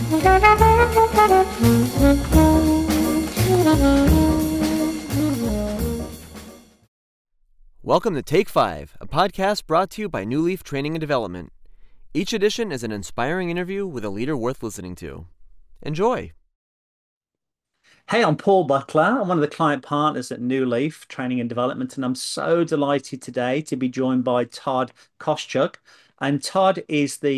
Welcome to Take 5, a podcast brought to you by New Leaf Training and Development. Each edition is an inspiring interview with a leader worth listening to. Enjoy. Hey, I'm Paul Butler. I'm one of the client partners at New Leaf Training and Development, and I'm so delighted today to be joined by Todd Koschuk. And Todd is the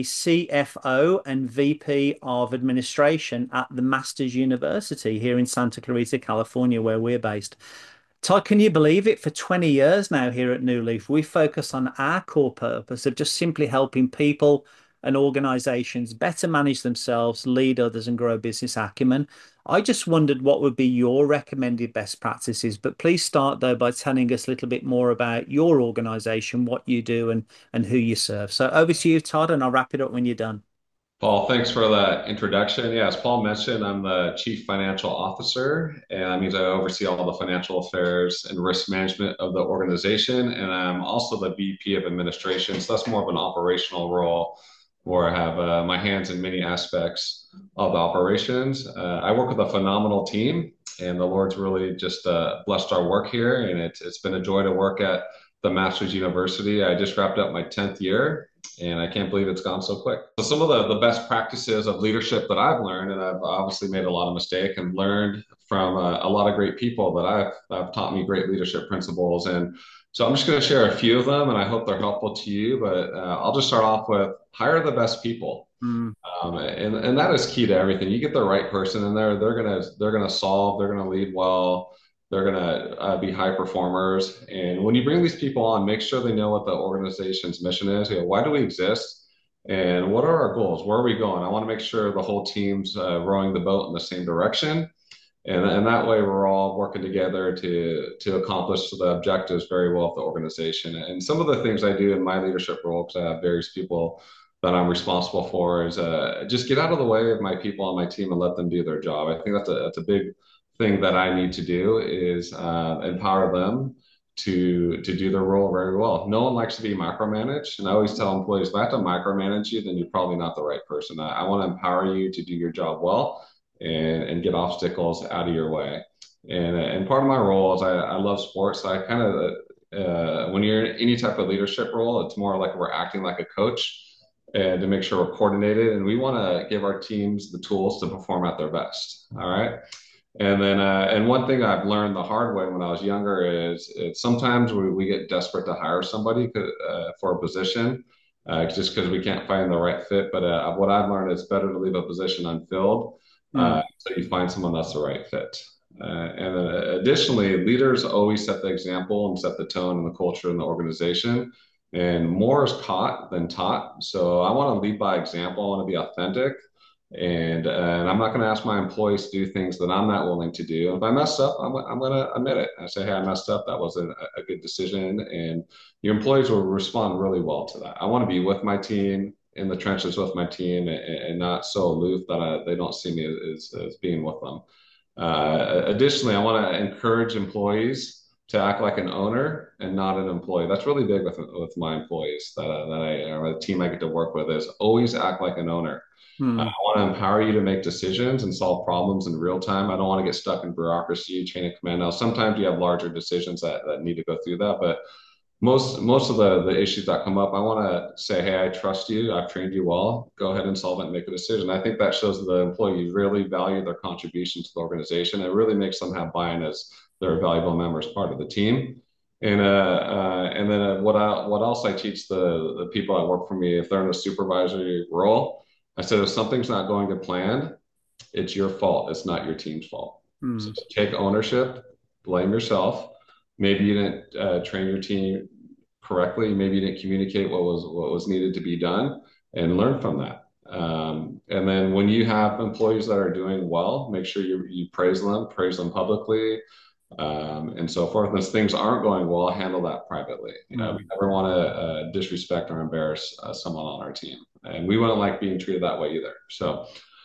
CFO and VP of Administration at the Masters University here in Santa Clarita, California, where we're based. Todd, can you believe it? For 20 years now here at New Leaf, we focus on our core purpose of just simply helping people and organizations better manage themselves, lead others, and grow business acumen. I just wondered what would be your recommended best practices, but please start though by telling us a little bit more about your organization, what you do, and who you serve. So over to you, Todd, and I'll wrap it up when you're done. Paul, thanks for that introduction. Yeah, as Paul mentioned, I'm the Chief Financial Officer, and that means I oversee all the financial affairs and risk management of the organization. And I'm also the VP of Administration. So that's more of an operational role where I have my hands in many aspects of the operations. I work with a phenomenal team, and the Lord's really just blessed our work here. And it's been a joy to work at the Masters University. I just wrapped up my 10th year, and I can't believe it's gone so quick. So some of the best practices of leadership that I've learned, and I've obviously made a lot of mistakes and learned from a lot of great people that have taught me great leadership principles. And so I'm just going to share a few of them, and I hope they're helpful to you. But I'll just start off with hire the best people. Mm. And that is key to everything. You get the right person in there, they're gonna solve, they're gonna lead well, they're gonna be high performers. And when you bring these people on, make sure they know what the organization's mission is. You know, why do we exist? And what are our goals? Where are we going? I want to make sure the whole team's rowing the boat in the same direction. And that way we're all working together to accomplish the objectives very well of the organization. And some of the things I do in my leadership role, because I have various people that I'm responsible for, is just get out of the way of my people on my team and let them do their job. I think that's a big thing that I need to do is empower them to do their role very well. No one likes to be micromanaged, and I always tell employees, if I have to micromanage you, then you're probably not the right person. I want to empower you to do your job well and get obstacles out of your way. And part of my role is I love sports. So I kind of when you're in any type of leadership role, it's more like we're acting like a coach and to make sure we're coordinated. And we want to give our teams the tools to perform at their best. All right. And then, and one thing I've learned the hard way when I was younger is sometimes we get desperate to hire somebody for a position just because we can't find the right fit. But what I've learned is better to leave a position unfilled so you find someone that's the right fit. And then additionally, leaders always set the example and set the tone and the culture in the organization. And more is caught than taught. So I want to lead by example. I want to be authentic. And I'm not going to ask my employees to do things that I'm not willing to do. And if I mess up, I'm going to admit it. I say, hey, I messed up. That wasn't a good decision. And your employees will respond really well to that. I want to be with my team, in the trenches with my team, and not so aloof that they don't see me as being with them. Additionally, I want to encourage employees to act like an owner and not an employee. That's really big with my employees or the team I get to work with is always act like an owner. I want to empower you to make decisions and solve problems in real time. I don't want to get stuck in bureaucracy, chain of command. Now, sometimes you have larger decisions that need to go through that, but most of the issues that come up, I want to say, hey, I trust you. I've trained you well. Go ahead and solve it and make a decision. I think that shows the employee really value their contribution to the organization. It really makes them have buy-in as they're a valuable member as part of the team. And then what else I teach the people that work for me, if they're in a supervisory role, I said, if something's not going to plan, it's your fault. It's not your team's fault. So take ownership, blame yourself. Maybe you didn't train your team correctly. Maybe you didn't communicate what was needed to be done, and learn from that. And then when you have employees that are doing well, make sure you praise them publicly, and so forth. And if things aren't going well, handle that privately. We never want to disrespect or embarrass someone on our team, and we wouldn't like being treated that way either. So,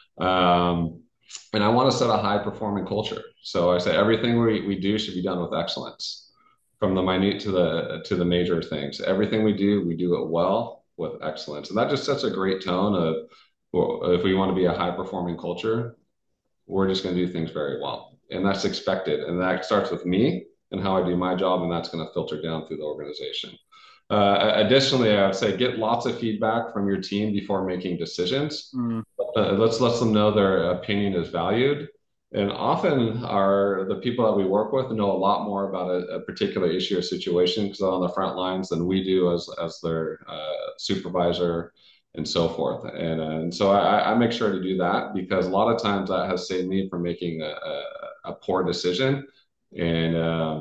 and I want to set a high performing culture. So I say everything we do should be done with excellence, from the minute to the major things. Everything we do it well with excellence, and that just sets a great tone or if we want to be a high performing culture, we're just going to do things very well. And that's expected. And that starts with me and how I do my job, and that's going to filter down through the organization. Additionally, I would say get lots of feedback from your team before making decisions. Let's let them know their opinion is valued. And often the people that we work with know a lot more about a particular issue or situation because they're on the front lines than we do as their supervisor and so forth. And so I make sure to do that because a lot of times that has saved me from making a poor decision. And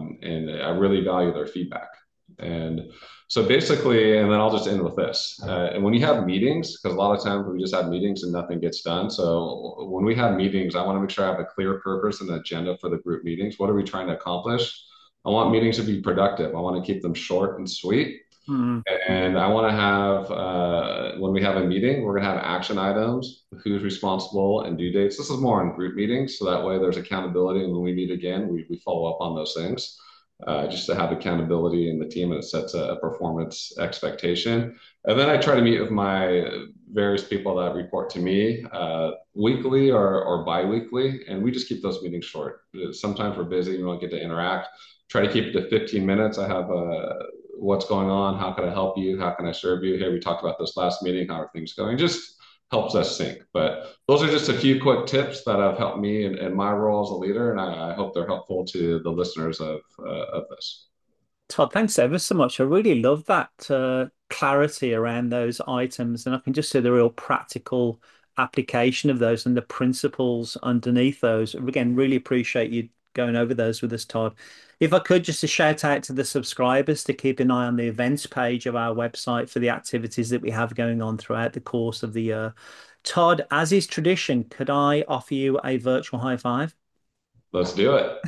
I really value their feedback. And so basically, and then I'll just end with this. And when you have meetings, because a lot of times we just have meetings and nothing gets done. So when we have meetings, I want to make sure I have a clear purpose and agenda for the group meetings. What are we trying to accomplish? I want meetings to be productive. I want to keep them short and sweet. And I want to have, when we have a meeting, we're going to have action items, who's responsible and due dates. This is more on group meetings. So that way there's accountability. And when we meet again, we follow up on those things. Just to have accountability in the team, and it sets a performance expectation. And then I try to meet with my various people that report to me weekly or bi-weekly, and we just keep those meetings short. Sometimes we're busy, we don't get to interact. Try to keep it to 15 minutes. I have what's going on, how can I help you, how can I serve you? Hey, we talked about this last meeting, how are things going? Just helps us sync. But those are just a few quick tips that have helped me in my role as a leader, and I hope they're helpful to the listeners of this. Todd, thanks ever so much. I really love that clarity around those items, and I can just see the real practical application of those and the principles underneath those. Again, really appreciate you going over those with us, Todd. If I could, just a shout out to the subscribers to keep an eye on the events page of our website for the activities that we have going on throughout the course of the year. Todd, as is tradition, could I offer you a virtual high five? Let's do it.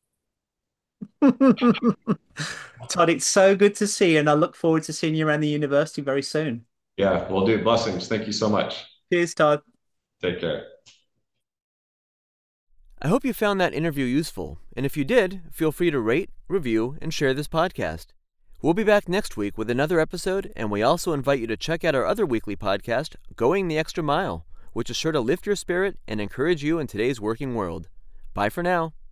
Todd, it's so good to see you, and I look forward to seeing you around the university very soon. Yeah, we'll do. Blessings. Thank you so much. Cheers, Todd. Take care. I hope you found that interview useful, and if you did, feel free to rate, review, and share this podcast. We'll be back next week with another episode, and we also invite you to check out our other weekly podcast, Going the Extra Mile, which is sure to lift your spirit and encourage you in today's working world. Bye for now.